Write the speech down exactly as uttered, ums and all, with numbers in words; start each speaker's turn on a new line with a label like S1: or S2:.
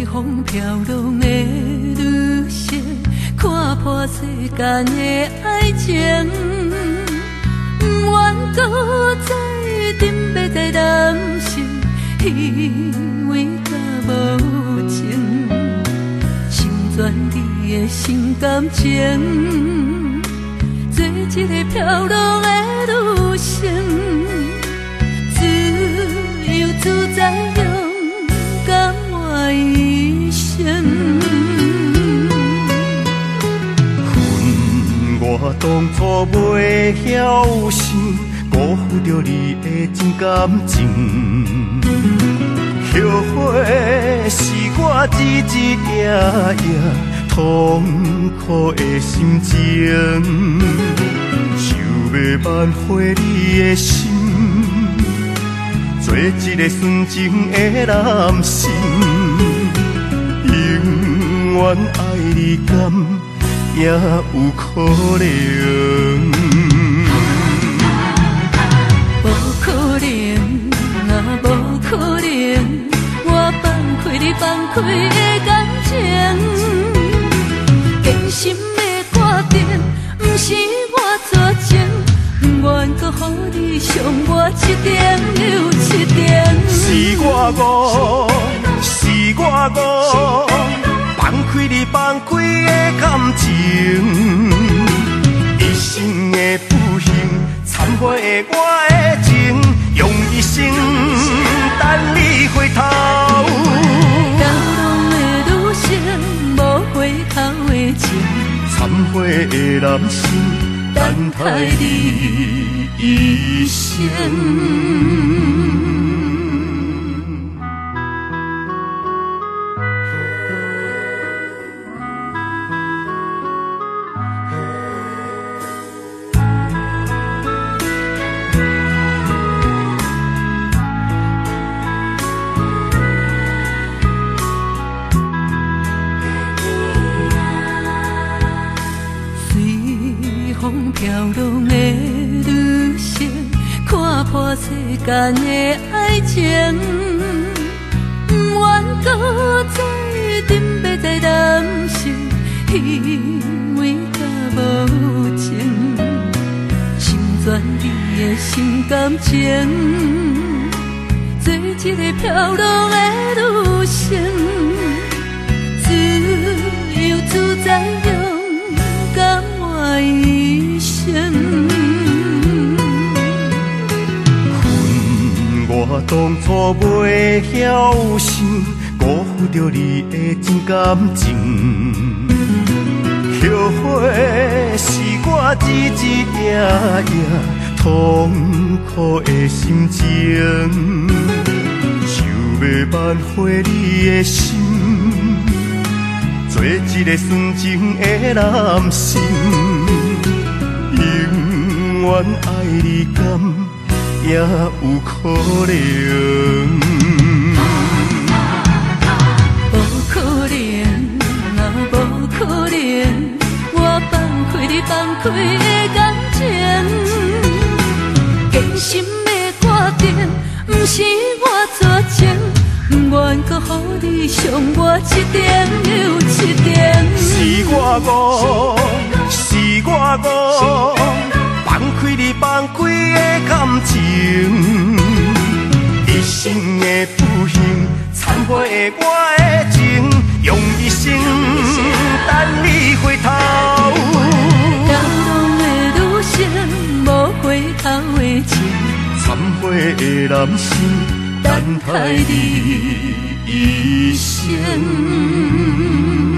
S1: 风飘浪的旅程，看破世间的爱情，不愿搁再沉迷在男性虚伪甲无情，心全你的心感情，做一个飘浪的女性，自由自在勇敢活一生。
S2: 恨我当初袂晓想，辜负着你的真感情。后悔是我一一夜夜痛苦的心情，想要挽回你的心，做一个纯情的男性，永远爱你敢也有可能？
S1: 无可能啊，无可能！我放开你放开的感情，真心的决定，不是我做情，不愿搁予你伤我一点又一点。
S2: 是我误，是我误，放开你放开的感情，一生的不幸，忏悔的我的情，用一生等你回头。
S1: 流浪的女性，无回头的情，
S2: 忏悔的男性，等待你一生。风飘浪的旅程，看破世间的爱情，不愿搁再沉迷在男性虚伪甲无情，心全你的心感情，做一个飘浪的女性，自由自在勇敢活一生。 恨我当初袂晓想，辜负着你的真感情。后悔是我一一夜夜痛苦的心情，想要挽回你的心，做一个纯情的男性，永远爱你敢也有可能？
S1: 无可能啊，无可能！我放开你放开的感情，真心的决定，不是我做情，不愿搁予你伤我一点又一点。
S2: 是我误，是我误，放开你放开的感情，一生的不幸，忏悔的我的情，用一生等你回头。
S1: 流浪的女性，无回头的情，
S2: 忏悔的男性，等待你一生。